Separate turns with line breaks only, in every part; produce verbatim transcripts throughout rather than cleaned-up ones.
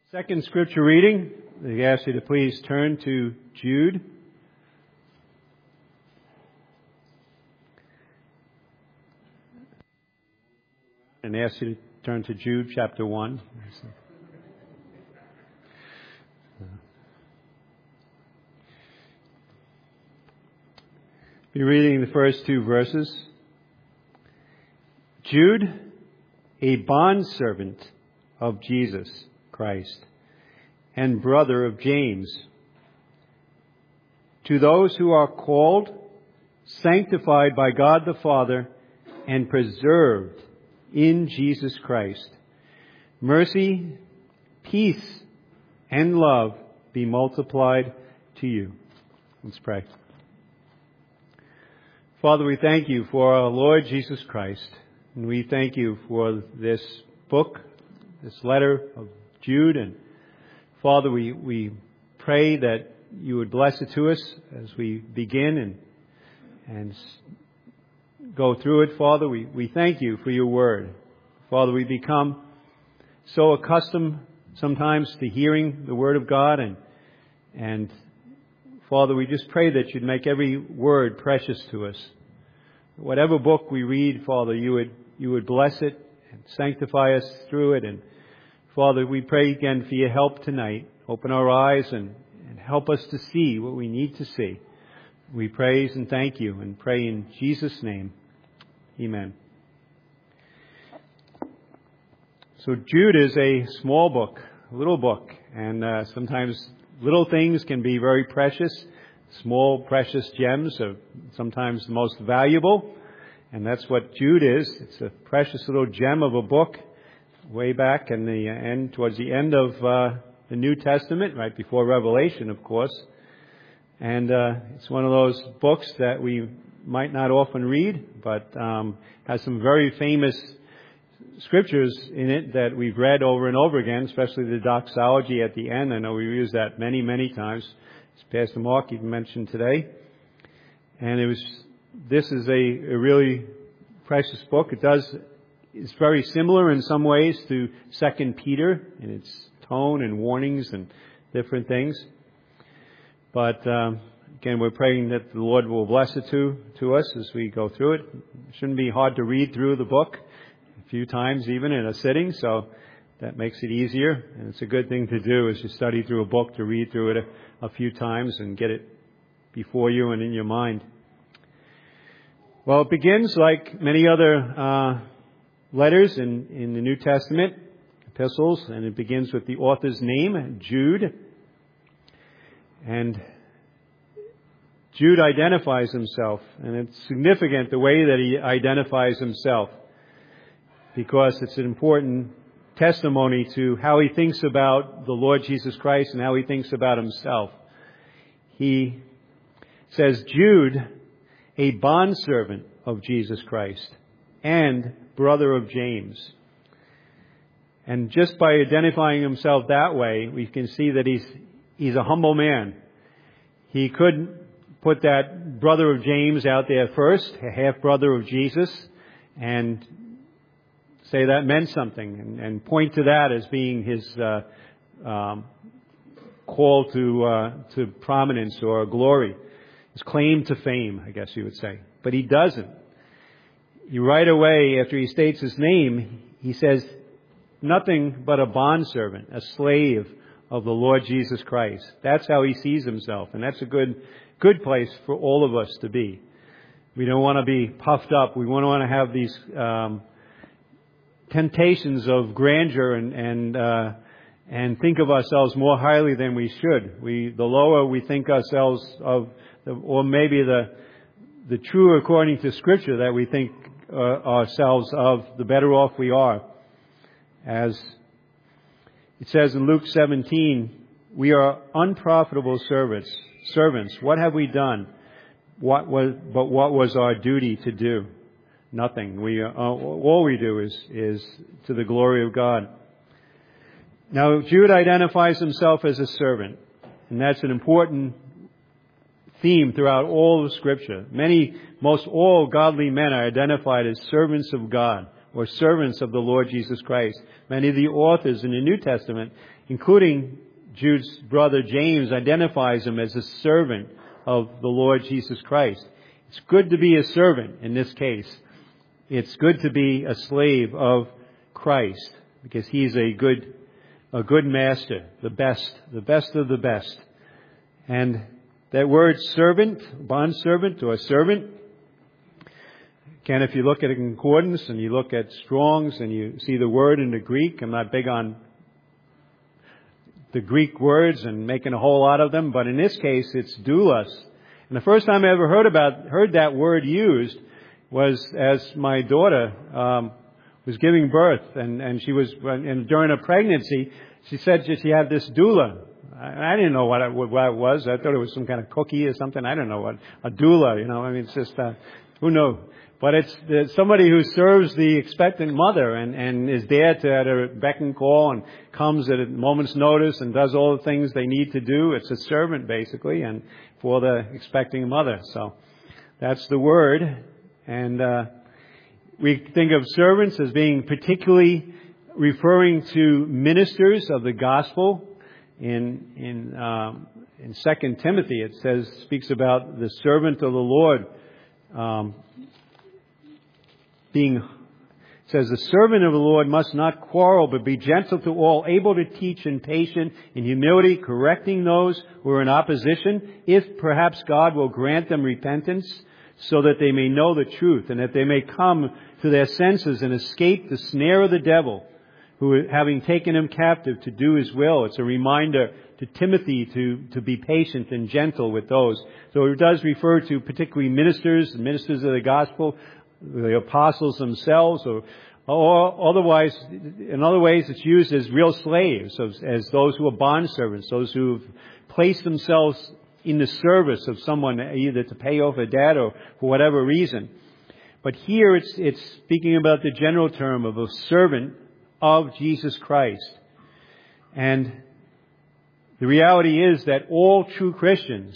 Second scripture reading, I ask you to please turn to Jude. And I ask you to turn to Jude chapter one. Be reading the first two verses. Jude, a bondservant of Jesus Christ, and brother of James, to those who are called, sanctified by God the Father, and preserved in Jesus Christ, mercy, peace, and love be multiplied to you. Let's pray. Father, we thank you for our Lord Jesus Christ, and we thank you for this book, this letter of Jude. And Father, we, we pray that you would bless it to us as we begin and and go through it. Father, we, we thank you for your word. Father, we become so accustomed sometimes to hearing the word of God, and and Father, we just pray that you'd make every word precious to us. Whatever book we read, Father, you would you would bless it and sanctify us through it. And Father, we pray again for your help tonight. Open our eyes and, and help us to see what we need to see. We praise and thank you and pray in Jesus' name. Amen. So Jude is a small book, a little book, and uh, sometimes little things can be very precious. Small, precious gems are sometimes the most valuable, and that's what Jude is. It's a precious little gem of a book way back in the end, towards the end of uh, the New Testament, right before Revelation, of course. And uh, it's one of those books that we might not often read, but um, has some very famous scriptures in it that we've read over and over again, especially the doxology at the end. I know we use that many, many times. As Pastor Mark even mentioned today. And it was, this is a, a really precious book. It does, it's very similar in some ways to Second Peter in its tone and warnings and different things. But um, again, we're praying that the Lord will bless it to, to us as we go through it. It shouldn't be hard to read through the book a few times even in a sitting, so that makes it easier. And it's a good thing to do as you study through a book, to read through it a, a few times and get it before you and in your mind. Well, it begins like many other uh, letters in, in the New Testament, epistles, and it begins with the author's name, Jude. And Jude identifies himself, and it's significant the way that he identifies himself, because it's an important testimony to how he thinks about the Lord Jesus Christ and how he thinks about himself. He says, Jude, a bondservant of Jesus Christ and brother of James. And just by identifying himself that way, we can see that he's he's a humble man. He could put that brother of James out there first, a half-brother of Jesus, and say that meant something, and, and point to that as being his uh, um, call to uh, to prominence or glory, his claim to fame, I guess you would say. But he doesn't. He right away, after he states his name, he says nothing but a bondservant, a slave of the Lord Jesus Christ. That's how he sees himself, and that's a good good place for all of us to be. We don't want to be puffed up. We want to want to have these Um, temptations of grandeur and and uh, and think of ourselves more highly than we should. We the lower we think ourselves of, or maybe the the truer according to Scripture that we think uh, ourselves of, the better off we are. As it says in Luke seventeen, we are unprofitable servants. Servants, what have we done? What was but what was our duty to do? Nothing. We uh, all we do is is to the glory of God. Now, Jude identifies himself as a servant, and that's an important theme throughout all of Scripture. Many, most all godly men are identified as servants of God or servants of the Lord Jesus Christ. Many of the authors in the New Testament including Jude's brother James identifies him as a servant of the Lord Jesus Christ. It's good to be a servant in this case. It's good to be a slave of Christ because He's a good, a good master, the best, the best of the best. And that word servant, bond servant or servant, again, if you look at a concordance and you look at Strong's and you see the word in the Greek, I'm not big on the Greek words and making a whole lot of them, but in this case it's doulos. And the first time I ever heard about heard that word used was as my daughter um, was giving birth, and, and she was and during her pregnancy, she said that she had this doula. I, I didn't know what it, what it was. I thought it was some kind of cookie or something. I don't know what a doula. You know, I mean, it's just uh, who knows. But it's, it's somebody who serves the expectant mother and, and is there to at a beck and call and comes at a moment's notice and does all the things they need to do. It's a servant, basically, and for the expecting mother. So that's the word. And uh, we think of servants as being particularly referring to ministers of the gospel. In in um, in Second Timothy, it says speaks about the servant of the Lord. Um, Being, it says, the servant of the Lord must not quarrel, but be gentle to all, able to teach and patient in humility, correcting those who are in opposition, if perhaps God will grant them repentance, so that they may know the truth, and that they may come to their senses and escape the snare of the devil, who, having taken him captive, to do his will. It's a reminder to Timothy to, to be patient and gentle with those. So it does refer to particularly ministers, ministers of the gospel, the apostles themselves, or, or otherwise, in other ways, it's used as real slaves, as, as those who are bondservants, those who've placed themselves in the service of someone, either to pay off a debt or for whatever reason. But here it's, it's speaking about the general term of a servant of Jesus Christ. And the reality is that all true Christians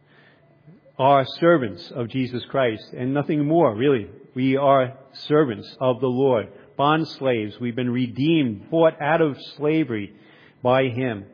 are servants of Jesus Christ and nothing more, really. We are servants of the Lord, bond slaves. We've been redeemed, bought out of slavery by Him.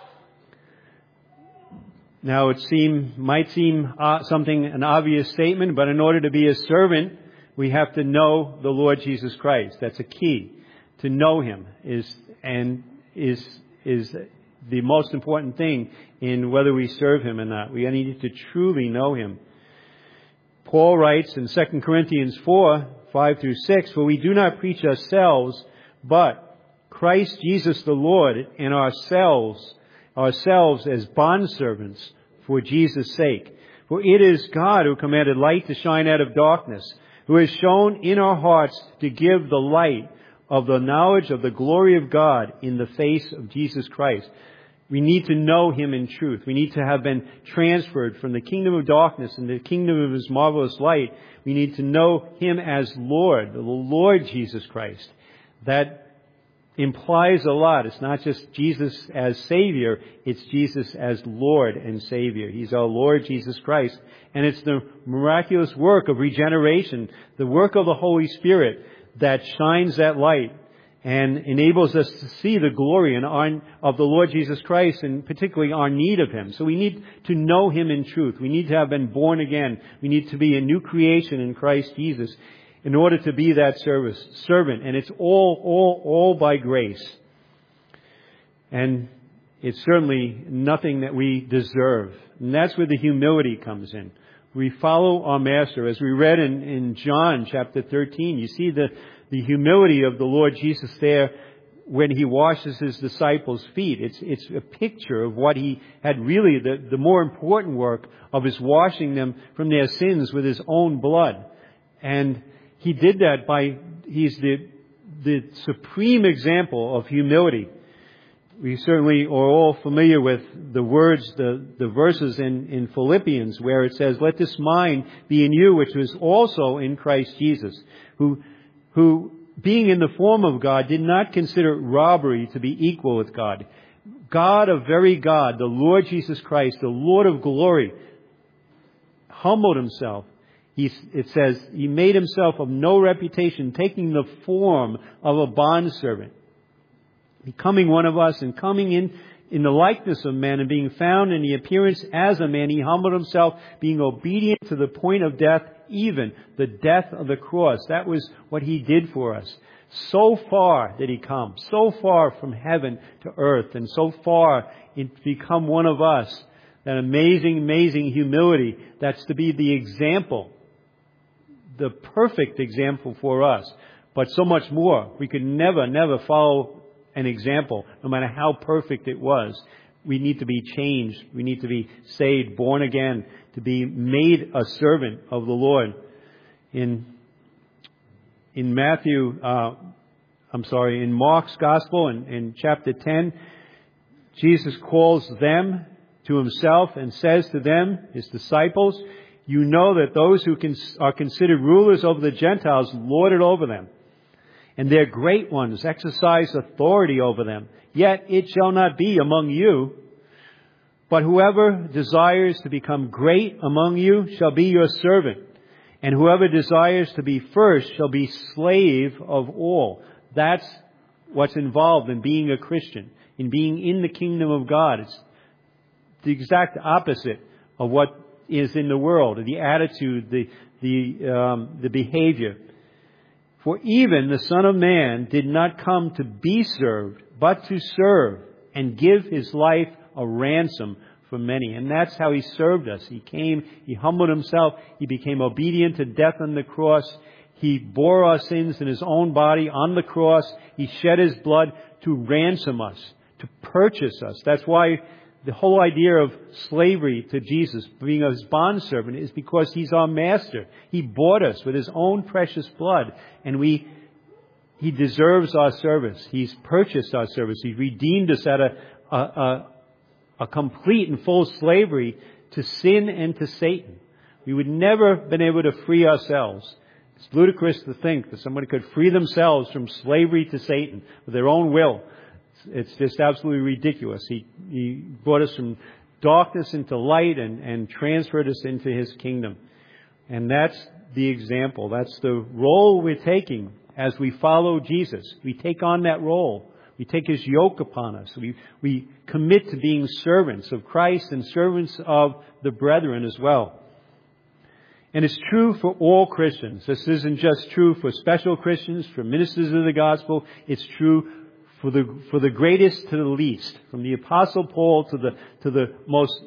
Now, it seem might seem uh, something an obvious statement, but in order to be a servant, we have to know the Lord Jesus Christ. That's a key. To know Him is and is is the most important thing in whether we serve Him or not. We need to truly know Him. Paul writes in Second Corinthians four, five through six, for we do not preach ourselves, but Christ Jesus the Lord, and ourselves, ourselves as bondservants for Jesus' sake. For it is God who commanded light to shine out of darkness, who has shown in our hearts to give the light of the knowledge of the glory of God in the face of Jesus Christ. We need to know Him in truth. We need to have been transferred from the kingdom of darkness into the kingdom of His marvelous light. We need to know Him as Lord, the Lord Jesus Christ. That implies a lot. It's not just Jesus as Savior, it's Jesus as Lord and Savior. He's our Lord Jesus Christ. And it's the miraculous work of regeneration, the work of the Holy Spirit that shines that light and enables us to see the glory and our, of the Lord Jesus Christ, and particularly our need of Him. So we need to know Him in truth. We need to have been born again. We need to be a new creation in Christ Jesus in order to be that service, servant. And it's all, all, all by grace. And it's certainly nothing that we deserve. And that's where the humility comes in. We follow our Master. As we read in, in John chapter thirteen, you see the The humility of the Lord Jesus there when He washes His disciples' feet. It's, it's a picture of what He had really, the, the more important work of His washing them from their sins with His own blood. And He did that by, He's the, the supreme example of humility. We certainly are all familiar with the words, the, the verses in, in Philippians where it says, let this mind be in you, which was also in Christ Jesus, who who, being in the form of God, did not consider robbery to be equal with God. God, a very God, the Lord Jesus Christ, the Lord of glory, humbled Himself. He, it says, He made Himself of no reputation, taking the form of a bondservant. becoming one of us and coming in in the likeness of man and being found in the appearance as a man, He humbled Himself, being obedient to the point of death, even the death of the cross. That was what He did for us. So far did He come, so far from heaven to earth, and so far to become one of us. That amazing, amazing humility that's to be the example, the perfect example for us. But so much more. We could never, never follow an example, no matter how perfect it was. We need to be changed. We need to be saved, born again, to be made a servant of the Lord. In in Matthew, uh, I'm sorry, in Mark's Gospel, in, in chapter ten, Jesus calls them to Himself and says to them, His disciples, "You know that those who can, are considered rulers over the Gentiles lord it over them, and their great ones exercise authority over them. Yet it shall not be among you. But whoever desires to become great among you shall be your servant. And whoever desires to be first shall be slave of all." That's what's involved in being a Christian, in being in the kingdom of God. It's the exact opposite of what is in the world, the attitude, the the um, the behavior. "For even the Son of Man did not come to be served, but to serve and give His life a ransom for many." And that's how He served us. He came, He humbled Himself, He became obedient to death on the cross. He bore our sins in His own body on the cross. He shed His blood to ransom us, to purchase us. That's why the whole idea of slavery to Jesus, being His bondservant, is because He's our master. He bought us with His own precious blood, and we He deserves our service. He's purchased our service. He's redeemed us out of a, a, a complete and full slavery to sin and to Satan. We would never have been able to free ourselves. It's ludicrous to think that somebody could free themselves from slavery to Satan with their own will. It's just absolutely ridiculous. He, he brought us from darkness into light and, and transferred us into His kingdom. And that's the example. That's the role we're taking as we follow Jesus. We take on that role. We take His yoke upon us. We, we commit to being servants of Christ and servants of the brethren as well. And it's true for all Christians. This isn't just true for special Christians, for ministers of the gospel. It's true for the for the greatest to the least, from the Apostle Paul to the to the most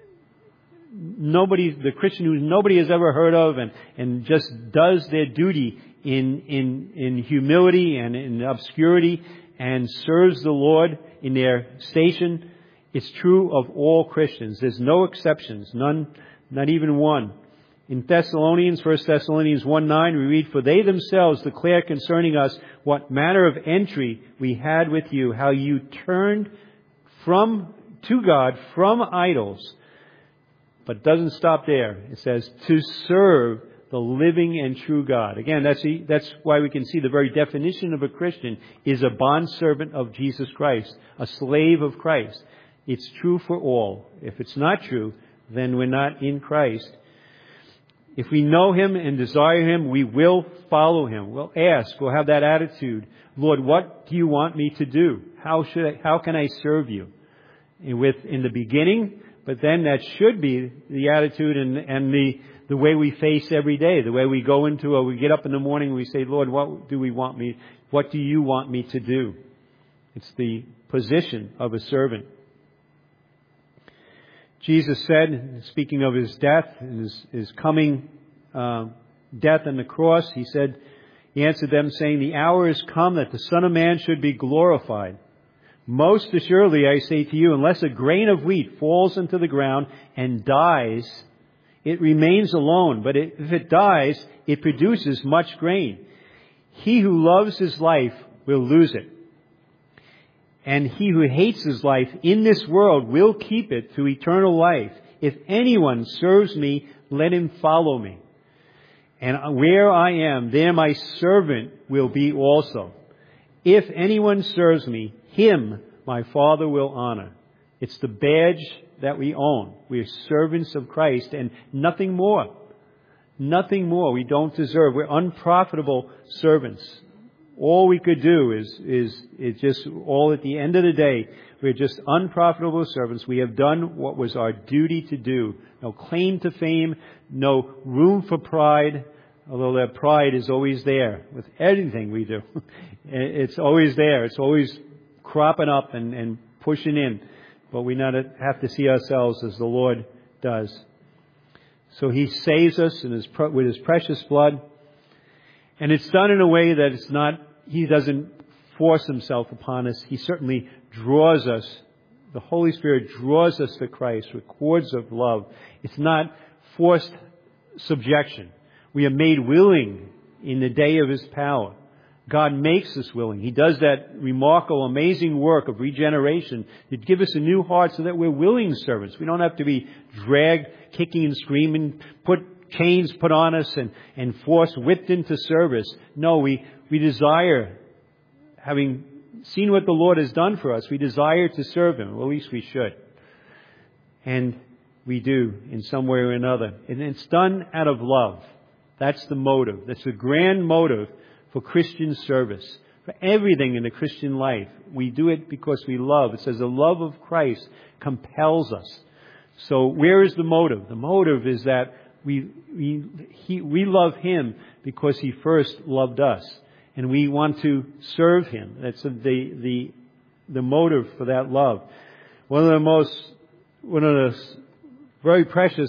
nobody, the Christian who nobody has ever heard of, and and just does their duty in in in humility and in obscurity and serves the Lord in their station. It's true of all Christians. There's no exceptions, none, not even one. In Thessalonians, First Thessalonians one nine, we read, "For they themselves declare concerning us what manner of entry we had with you, how you turned from to God from idols." But it doesn't stop there. It says, "to serve the living and true God." Again, that's the, that's why we can see the very definition of a Christian is a bondservant of Jesus Christ, a slave of Christ. It's true for all. If it's not true, then we're not in Christ. If we know Him and desire Him, we will follow Him. We'll ask. We'll have that attitude. "Lord, what do you want me to do? How should I, how can I serve you?" And with in the beginning, but then that should be the attitude and, and the, the way we face every day. The way we go into, or we get up in the morning and we say, "Lord, what do we want me? What do you want me to do?" It's the position of a servant. Jesus said, speaking of His death and His, his coming uh, death on the cross, He said, He answered them saying, "The hour is come that the Son of Man should be glorified. Most assuredly I say to you, unless a grain of wheat falls into the ground and dies, it remains alone. But it, if it dies, it produces much grain. He who loves his life will lose it. And he who hates his life in this world will keep it to eternal life. If anyone serves me, let him follow me. And where I am, there my servant will be also. If anyone serves me, him my Father will honor." It's the badge that we own. We are servants of Christ and nothing more. Nothing more. We don't deserve. We're unprofitable servants. all we could do is, is, is just all at the end of the day, we're just unprofitable servants. We have done what was our duty to do. No claim to fame, no room for pride, although that pride is always there with anything we do. It's always there. It's always cropping up and, and pushing in. But we not have to see ourselves as the Lord does. So He saves us in his, with His precious blood. And it's done in a way that it's not, He doesn't force Himself upon us. He certainly draws us. The Holy Spirit draws us to Christ with cords of love. It's not forced subjection. We are made willing in the day of His power. God makes us willing. He does that remarkable, amazing work of regeneration to give us a new heart so that we're willing servants. We don't have to be dragged, kicking and screaming, put chains put on us and, and forced, whipped into service. No, we, we desire, having seen what the Lord has done for us, we desire to serve Him. Well, at least we should. And we do in some way or another. And it's done out of love. That's the motive. That's the grand motive for Christian service. For everything in the Christian life. We do it because we love. It says the love of Christ compels us. So where is the motive? The motive is that we we he, we love Him because He first loved us. And we want to serve Him. That's the the the motive for that love. One of the most one of the very precious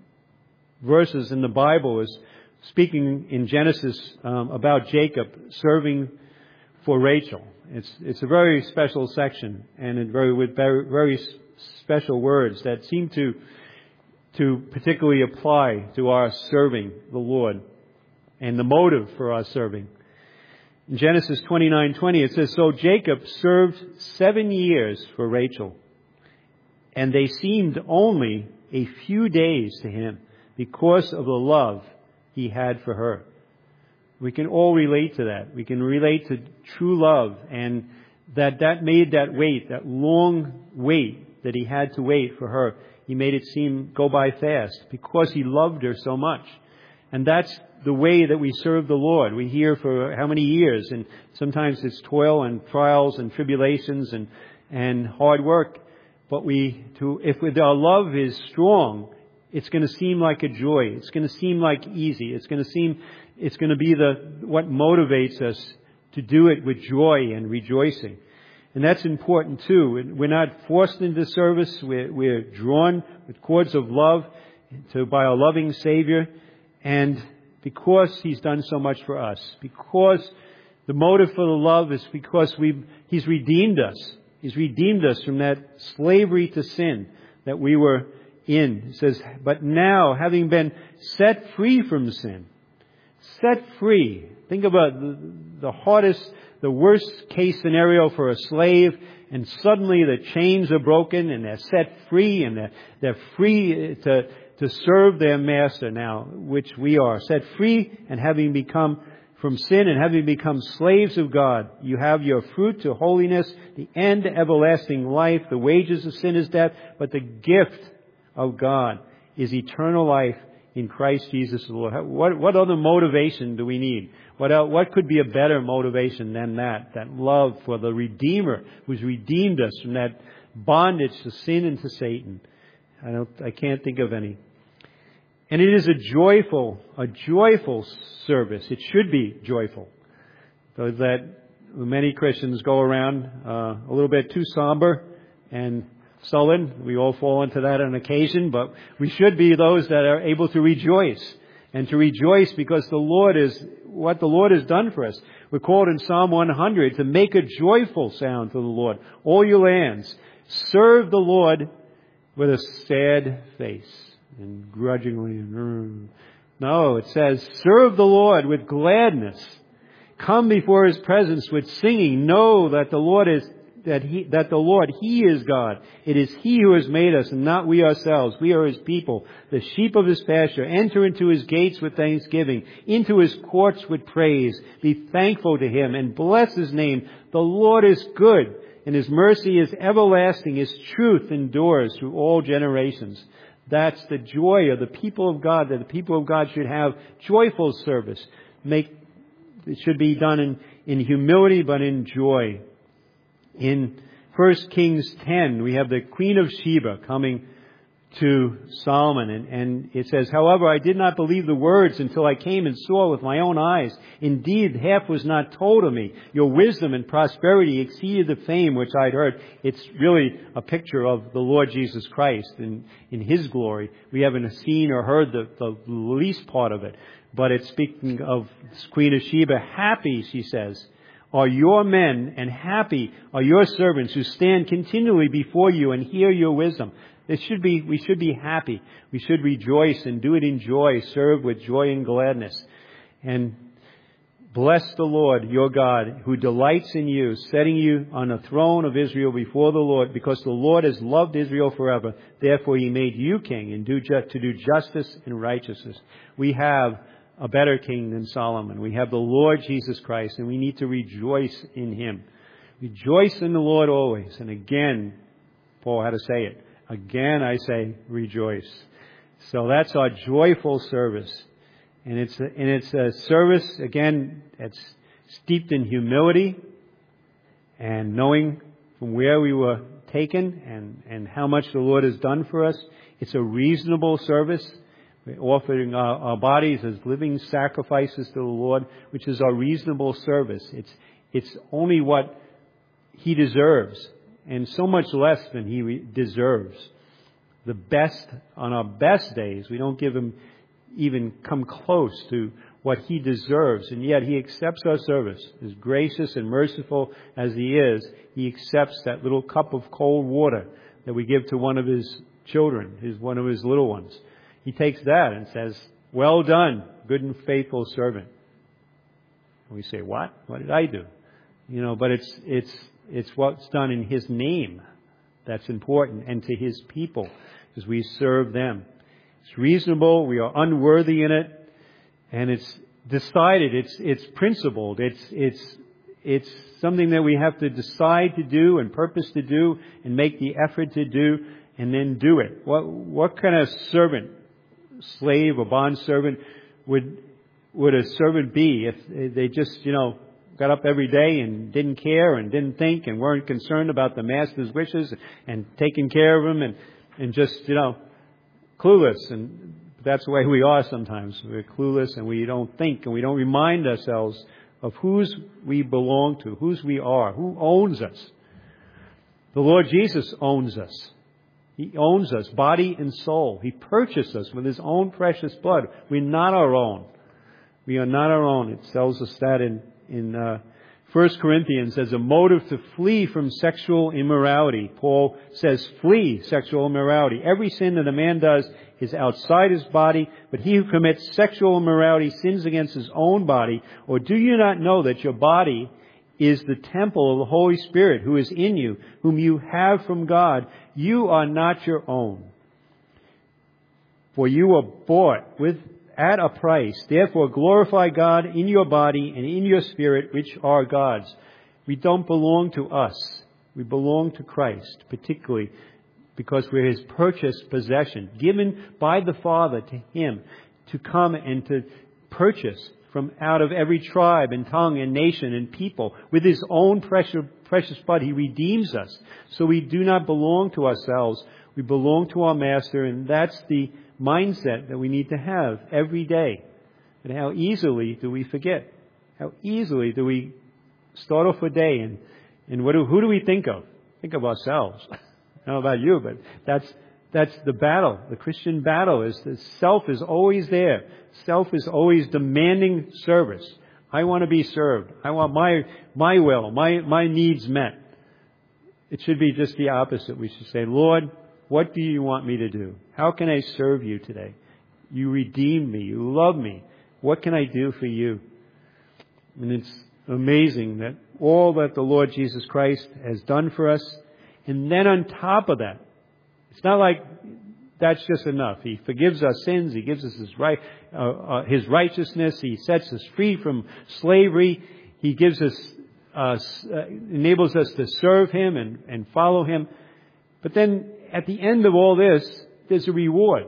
verses in the Bible is speaking in Genesis um, about Jacob serving for Rachel. It's it's a very special section, and it very with very, very special words that seem to to particularly apply to our serving the Lord and the motive for our serving. In Genesis twenty-nine twenty, it says, "So Jacob served seven years for Rachel, and they seemed only a few days to him because of the love he had for her." We can all relate to that. We can relate to true love, and that that made that wait, that long wait that he had to wait for her, he made it seem go by fast because he loved her so much. And that's the way that we serve the Lord. We hear for how many years, and sometimes it's toil and trials and tribulations and, and hard work. But we, to, if our love is strong, it's going to seem like a joy. It's going to seem like easy. It's going to seem, it's going to be the, what motivates us to do it with joy and rejoicing. And that's important too. We're not forced into service. We're, we're drawn with cords of love to, by our loving Savior. And because He's done so much for us, because the motive for the love is because we've, He's redeemed us. He's redeemed us from that slavery to sin that we were in. It says, "But now, having been set free from sin," set free. Think about the, the hardest, the worst case scenario for a slave, and suddenly the chains are broken and they're set free, and they're, they're free to, to serve their master now, which we are. Set free, and having become from sin and having become slaves of God, you have your fruit to holiness, the end everlasting life. The wages of sin is death, but the gift of God is eternal life in Christ Jesus the Lord. What, what other motivation do we need? What else, what could be a better motivation than that? That love for the Redeemer who's redeemed us from that bondage to sin and to Satan. I don't, I can't think of any. And it is a joyful, a joyful service. It should be joyful. So that many Christians go around uh, a little bit too somber and sullen. We all fall into that on occasion, but we should be those that are able to rejoice. And to rejoice because the Lord is, what the Lord has done for us. We're called in Psalm one hundred to make a joyful sound to the Lord. All your lands, serve the Lord with a sad face. And grudgingly. No, it says, serve the Lord with gladness. Come before His presence with singing. Know that the Lord is, that He, that the Lord, He is God. It is He who has made us and not we ourselves. We are His people, the sheep of His pasture. Enter into His gates with thanksgiving, into His courts with praise. Be thankful to Him and bless His name. The Lord is good, and His mercy is everlasting. His truth endures through all generations. That's the joy of the people of God, that the people of God should have joyful service. Make, it should be done in, in humility but in joy. In First Kings ten, we have the Queen of Sheba coming to Solomon, and, and it says, however, I did not believe the words until I came and saw with my own eyes. Indeed, half was not told of me. Your wisdom and prosperity exceeded the fame which I'd heard. It's really a picture of the Lord Jesus Christ in, in His glory. We haven't seen or heard the, the least part of it, but it's speaking of Queen of Sheba. Happy, she says, are your men, and happy are your servants who stand continually before you and hear your wisdom. It should be, we should be happy. We should rejoice and do it in joy, serve with joy and gladness. And bless the Lord your God, who delights in you, setting you on the throne of Israel before the Lord, because the Lord has loved Israel forever. Therefore He made you king and do ju- to do justice and righteousness. We have a better king than Solomon. We have the Lord Jesus Christ, and we need to rejoice in Him. Rejoice in the Lord always. And again, Paul had to say it. Again, I say, rejoice. So that's our joyful service. And it's a, and it's a service, again, that's steeped in humility and knowing from where we were taken and, and how much the Lord has done for us. It's a reasonable service. We're offering our, our bodies as living sacrifices to the Lord, which is our reasonable service. It's, it's only what He deserves, and so much less than He re- deserves. The best, on our best days, we don't give Him even come close to what He deserves. And yet He accepts our service. As gracious and merciful as He is, He accepts that little cup of cold water that we give to one of His children, his one of His little ones. He takes that and says, well done, good and faithful servant. And we say, what? What did I do? You know, but it's, it's, it's what's done in His name that's important, and to His people, as we serve them. It's reasonable. We are unworthy in it, and it's decided. It's, it's principled. It's, it's, it's something that we have to decide to do and purpose to do and make the effort to do and then do it. What, what kind of servant, slave or bond servant would, would a servant be if they just, you know, got up every day and didn't care and didn't think and weren't concerned about the master's wishes and taking care of him and, and just, you know, clueless? And that's the way we are sometimes. We're clueless and we don't think and we don't remind ourselves of whose we belong to, whose we are, who owns us. The Lord Jesus owns us. He owns us, body and soul. He purchased us with His own precious blood. We're not our own. We are not our own. It tells us that in, in uh, First Corinthians as a motive to flee from sexual immorality. Paul says, flee sexual immorality. Every sin that a man does is outside his body, but he who commits sexual immorality sins against his own body. Or do you not know that your body is the temple of the Holy Spirit who is in you, whom you have from God? You are not your own, for you were bought with at a price. Therefore glorify God in your body and in your spirit, which are God's. We don't belong to us. We belong to Christ, particularly because we're His purchased possession, given by the Father to Him to come and to purchase from out of every tribe and tongue and nation and people. With His own precious, precious blood, He redeems us. So we do not belong to ourselves. We belong to our Master, and that's the mindset that we need to have every day. And how easily do we forget? How easily do we start off a day and, and what do, who do we think of? Think of ourselves. I don't know about you, but that's That's the battle. The Christian battle is that self is always there. Self is always demanding service. I want to be served. I want my my will, my my needs met. It should be just the opposite. We should say, Lord, what do you want me to do? How can I serve you today? You redeemed me. You love me. What can I do for you? And it's amazing that all that the Lord Jesus Christ has done for us. And then on top of that, it's not like that's just enough. He forgives our sins. He gives us His right, uh, uh, His righteousness. He sets us free from slavery. He gives us, uh, uh, enables us to serve Him and, and follow Him. But then at the end of all this, there's a reward.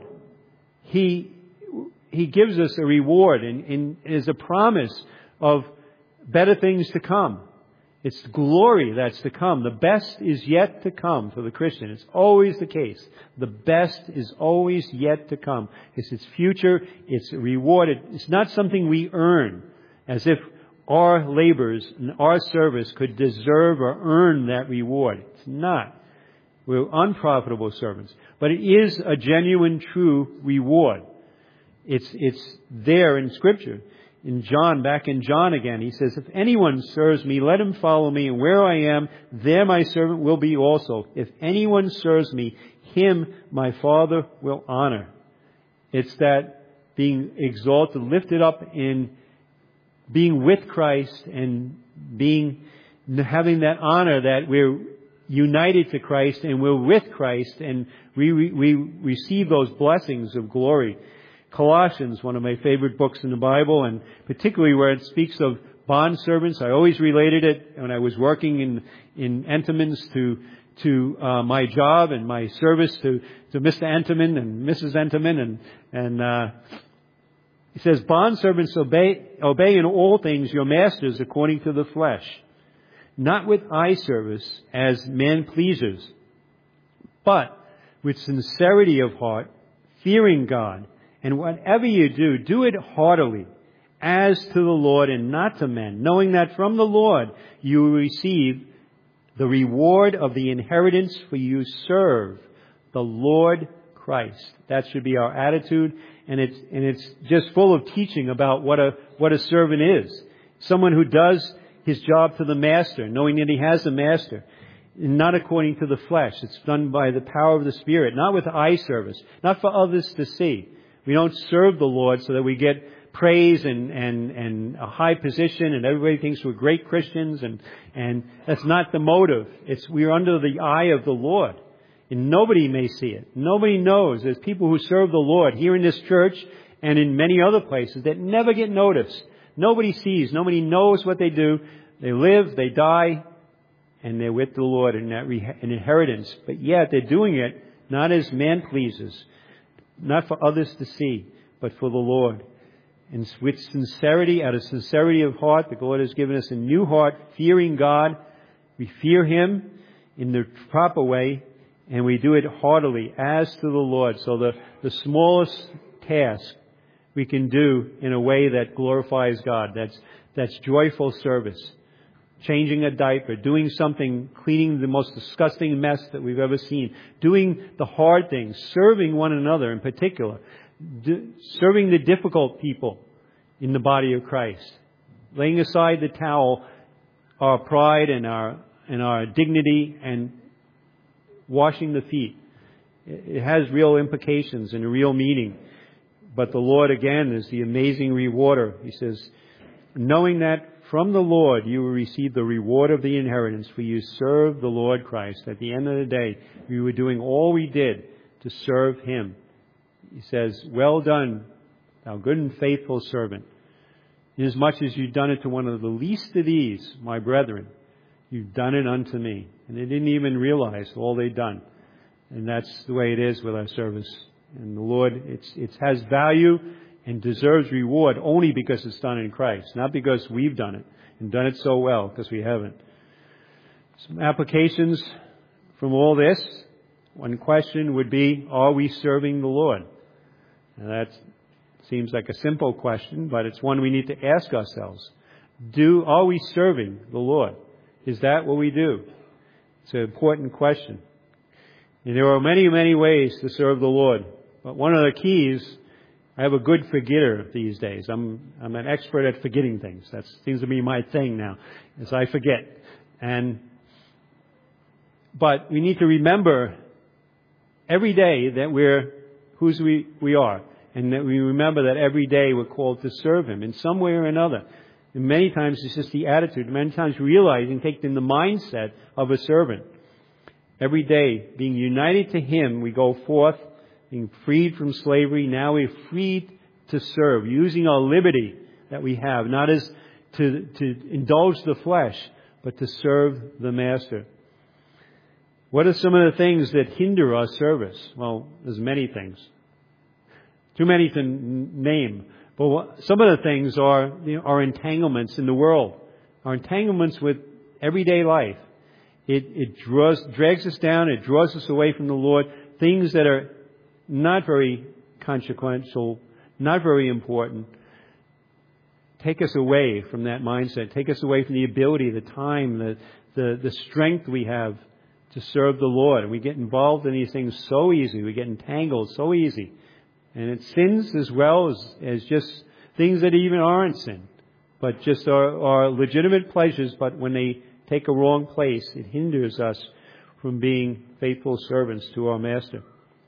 He He gives us a reward, and, and is a promise of better things to come. It's glory that's to come. The best is yet to come for the Christian. It's always the case. The best is always yet to come. It's its future. It's rewarded. It's not something we earn as if our labors and our service could deserve or earn that reward. It's not. We're unprofitable servants. But it is a genuine, true reward. It's, it's there in Scripture. In John, back in John again, he says, if anyone serves me, let him follow me, and where I am, there my servant will be also. If anyone serves me, him my Father will honor. It's that being exalted, lifted up in being with Christ and being, having that honor that we're united to Christ and we're with Christ and we, we, we receive those blessings of glory. Colossians, one of my favorite books in the Bible, and particularly where it speaks of bondservants. I always related it when I was working in, in Entenmann's to, to, uh, my job and my service to, to Mister Entenmann and Missus Entenmann. And, and, uh, he says, bondservants, obey, obey in all things your masters according to the flesh, not with eye service as man pleasers, but with sincerity of heart, fearing God. And whatever you do, do it heartily, as to the Lord and not to men, knowing that from the Lord you will receive the reward of the inheritance, for you serve the Lord Christ. That should be our attitude, and it's and it's just full of teaching about what a what a servant is. Someone who does his job to the master, knowing that he has a master, not according to the flesh. It's done by the power of the Spirit, not with eye service, not for others to see. We don't serve the Lord so that we get praise and, and, and a high position and everybody thinks we're great Christians, and, and that's not the motive. It's we're under the eye of the Lord. And nobody may see it. Nobody knows. There's people who serve the Lord here in this church and in many other places that never get noticed. Nobody sees. Nobody knows what they do. They live, they die, and they're with the Lord in that re- an inheritance. But yet they're doing it not as man pleases, not for others to see, but for the Lord. And with sincerity, out of sincerity of heart, the Lord has given us a new heart, fearing God. We fear Him in the proper way, and we do it heartily, as to the Lord. So the, the smallest task we can do in a way that glorifies God. That's, that's joyful service. Changing a diaper, doing something, cleaning the most disgusting mess that we've ever seen, doing the hard things, serving one another in particular, do, serving the difficult people in the body of Christ, laying aside the towel, our pride and our and our dignity, and washing the feet. It has real implications and a real meaning. But the Lord, again, is the amazing rewarder. He says, knowing that from the Lord you will receive the reward of the inheritance, for you serve the Lord Christ. At the end of the day, we were doing all we did to serve Him. He says, well done, thou good and faithful servant. Inasmuch as you've done it to one of the least of these, my brethren, you've done it unto me. And they didn't even realize all they'd done. And that's the way it is with our service. And the Lord, it's, it has value and deserves reward only because it's done in Christ, not because we've done it and done it so well, because we haven't. Some applications from all this. One question would be, are we serving the Lord? And that seems like a simple question, but it's one we need to ask ourselves. Do, are we serving the Lord? Is that what we do? It's an important question. And there are many, many ways to serve the Lord. But one of the keys, I have a good forgetter these days. I'm I'm an expert at forgetting things. That seems to be my thing now, as I forget. And but we need to remember every day that we're whose we, we are, and that we remember that every day we're called to serve Him in some way or another. And many times it's just the attitude. Many times realizing, taking the mindset of a servant. Every day, being united to Him, we go forth, being freed from slavery. Now we're freed to serve, using our liberty that we have, not as to, to indulge the flesh, but to serve the Master. What are some of the things that hinder our service? Well, there's many things. Too many to name. But some of the things are, you know, our entanglements in the world. our entanglements with everyday life. It, it draws, drags us down. It draws us away from the Lord. Things that are not very consequential, not very important, take us away from that mindset. Take us away from the ability, the time, the, the, the strength we have to serve the Lord. And we get involved in these things so easy. We get entangled so easy. And it's sins as well as, as just things that even aren't sin, but just are, are legitimate pleasures. But when they take a wrong place, it hinders us from being faithful servants to our Master.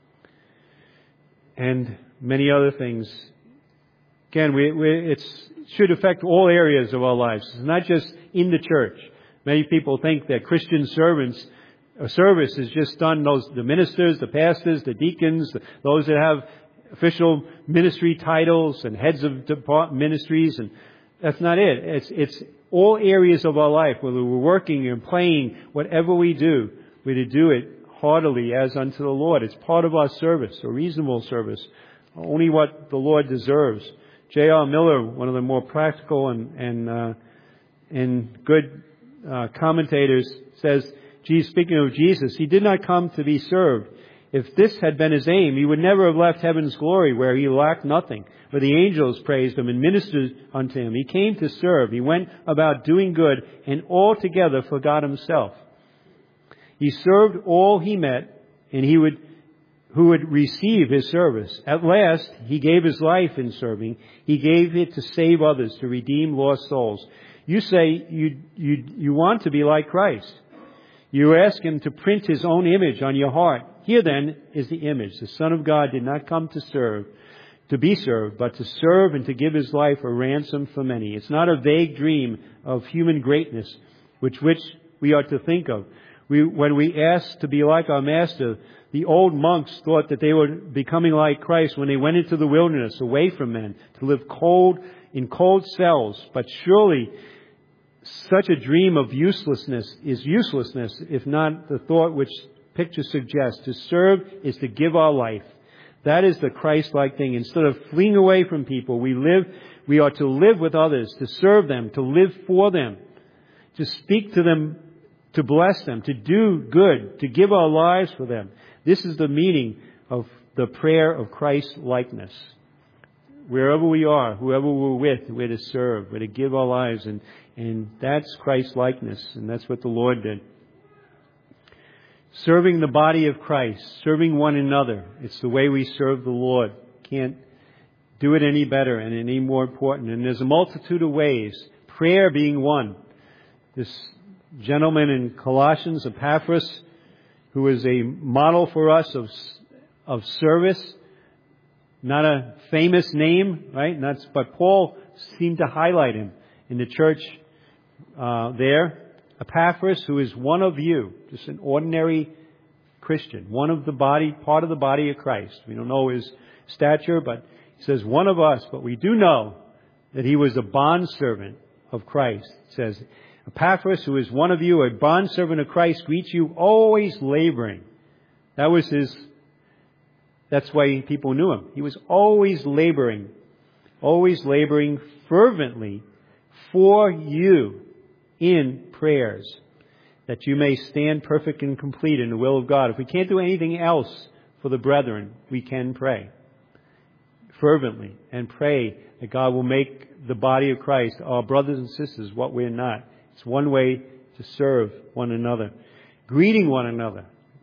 And many other things. Again, we, we, it's, it should affect all areas of our lives. It's not just in the church. Many people think that Christian servants, a service is just done, those, the ministers, the pastors, the deacons, those that have official ministry titles and heads of department ministries, and that's not it. It's, it's all areas of our life, whether we're working and playing, whatever we do, we're to do it heartily as unto the Lord. It's part of our service, a reasonable service, only what the Lord deserves. J R Miller, one of the more practical and and, uh, and good uh, commentators, says, Jesus, speaking of Jesus, He did not come to be served. If this had been His aim, He would never have left heaven's glory, where He lacked nothing, where the angels praised Him and ministered unto Him. He came to serve. He went about doing good and altogether forgot Himself. He served all He met, and He would, who would receive His service. At last, He gave His life in serving. He gave it to save others, to redeem lost souls. You say you, you, you want to be like Christ. You ask Him to print His own image on your heart. Here then is the image. The Son of God did not come to serve, to be served, but to serve and to give His life a ransom for many. It's not a vague dream of human greatness, which which we are to think of. We, when we ask to be like our Master, the old monks thought that they were becoming like Christ when they went into the wilderness, away from men, to live cold in cold cells. But surely such a dream of uselessness is uselessness, if not the thought which picture suggests. To serve is to give our life. That is the Christ-like thing. Instead of fleeing away from people, we live, we are to live with others, to serve them, to live for them, to speak to them, to bless them, to do good, to give our lives for them. This is the meaning of the prayer of Christ-likeness. Wherever we are, whoever we're with, we're to serve, we're to give our lives, and, and that's Christ-likeness, and that's what the Lord did. Serving the body of Christ, serving one another. It's the way we serve the Lord. Can't do it any better and any more important. And there's a multitude of ways. Prayer being one. This gentleman in Colossians, Epaphras, who is a model for us of of service. Not a famous name, right? Not, but Paul seemed to highlight him in the church uh, there. Epaphras, who is one of you, just an ordinary Christian, one of the body, part of the body of Christ. We don't know his stature, but he says one of us, but we do know that he was a bondservant of Christ. It says, Epaphras, who is one of you, a bondservant of Christ, greets you, always laboring. That was his, that's why people knew him. He was always laboring, always laboring fervently for you in prayers, that you may stand perfect and complete in the will of God. If we can't do anything else for the brethren, we can pray fervently and pray that God will make the body of Christ, our brothers and sisters, what we're not. It's one way to serve one another. Greeting one another.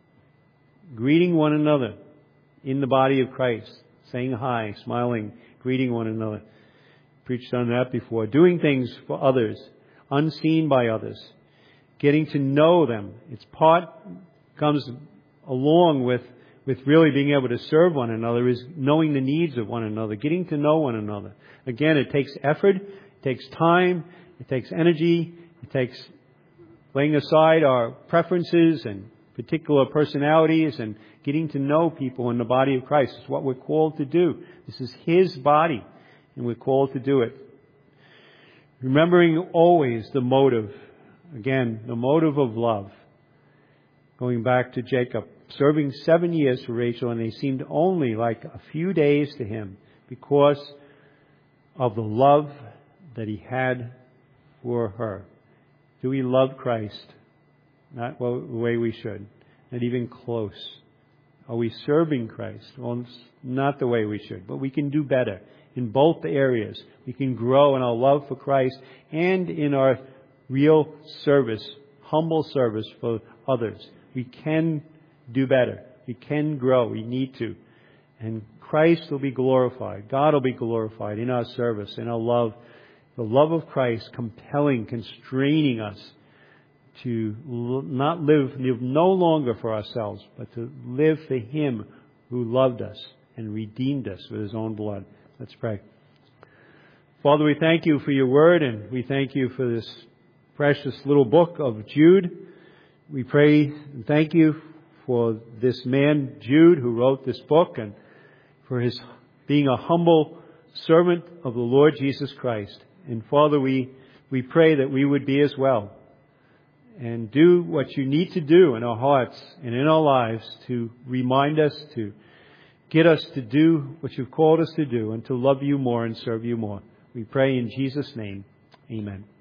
Greeting one another in the body of Christ. Saying hi, smiling, greeting one another. Preached on that before. Doing things for others, unseen by others. Getting to know them. It's part, comes along with, with really being able to serve one another, is knowing the needs of one another. Getting to know one another. Again, it takes effort. It takes time. It takes energy. It takes laying aside our preferences and particular personalities and getting to know people in the body of Christ. It's what we're called to do. This is His body, and we're called to do it. Remembering always the motive. Again, the motive of love. Going back to Jacob, serving seven years for Rachel, and they seemed only like a few days to him because of the love that he had for her. Do we love Christ? Not well, the way we should. Not even close. Are we serving Christ? Well, it's not the way we should. But we can do better in both areas. We can grow in our love for Christ and in our real service, humble service for others. We can do better. We can grow. We need to. And Christ will be glorified. God will be glorified in our service, in our love. The love of Christ compelling, constraining us to not live, live no longer for ourselves, but to live for Him who loved us and redeemed us with His own blood. Let's pray. Father, we thank You for Your word, and we thank You for this precious little book of Jude. We pray and thank You for this man, Jude, who wrote this book, and for his being a humble servant of the Lord Jesus Christ. And Father, we, we pray that we would be as well, and do what You need to do in our hearts and in our lives to remind us, to get us to do what You've called us to do, and to love You more and serve You more. We pray in Jesus' name. Amen.